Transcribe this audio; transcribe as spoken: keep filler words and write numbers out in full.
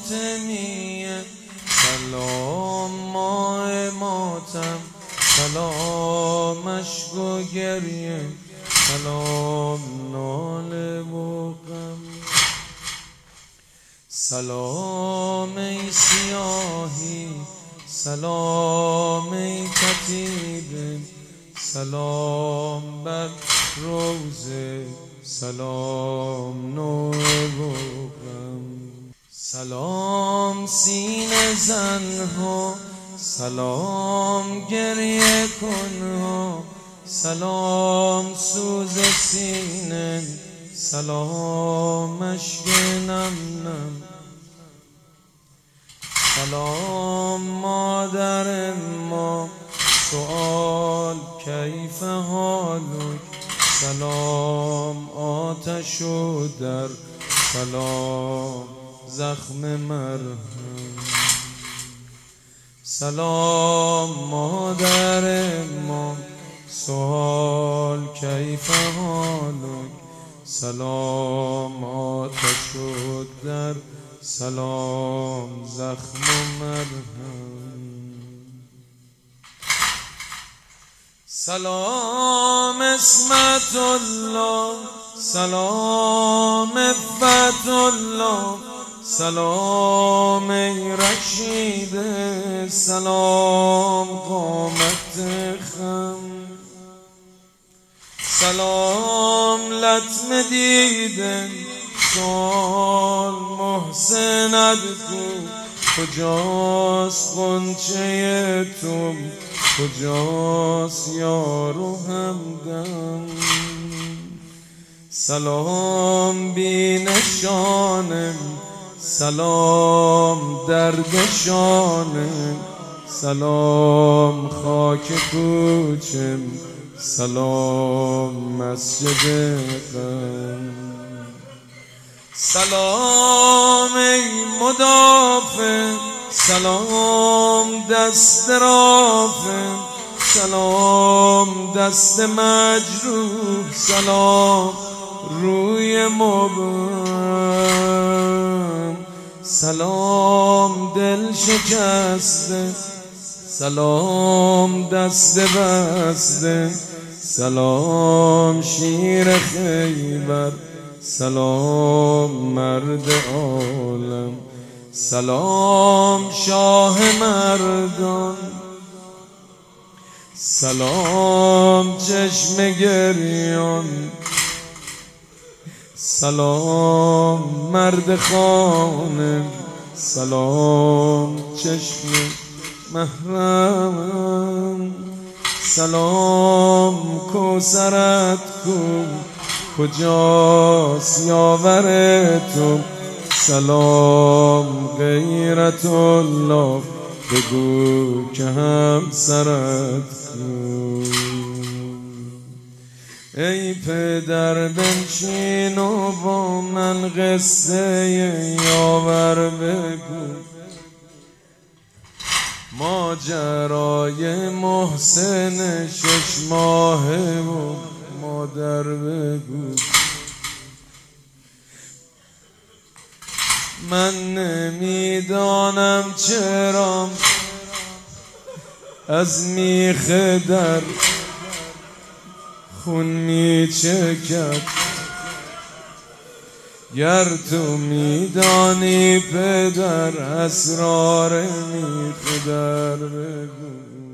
ماتمیه، سلام ماه ماتم، سلام اشک و گریه، سلام ناله و غم. سلام ای سیاهی، سلام ای کتیبه، سلام بر روزه، سلام نوح و غم. سلام سینه زنها، سلام گریه کنها، سلام سوز سینه، سلام اشک نم نم. سلام مادر ما، سؤال کیف حالک، سلام آتش و در، سلام زخم مرهم. سلام مادر ما، سؤال کیف حالک، سلام آتش و در، سلام زخم و مرهم. سلام اسمت الله، سلام عفت الله، سلام ای رشید، سلام قامت خم. سلام لطم دیده، سال محسنت کو، کجاست غنچه تو، کجاست یار و همدم. سلام بی نشانه، سلام دردشانه، سلام خاک کوچه، سلام مسجد غم. سلام ای مدافع، سلام دست رافع، سلام دست مجروح، سلام روی مبهم. سلام دل شکسته، سلام دست بسته، سلام شیر خیبر، سلام مرد عالم. سلام شاه مردان، سلام چشم گریان، سلام مرد خانه، سلام چشم محرم. سلام کوثرت کو، کجاست یاور تو، سلام غیرت الله، بگو که همسرت کو. ای پدر بنشین و با من قصه یاور بگو، ماجرای محسن شش ماهه و مادر بگو. من نمیدانم چرا از میخ در خون میچکد، گر تو میدانی پدر اسرار میخ در بگو.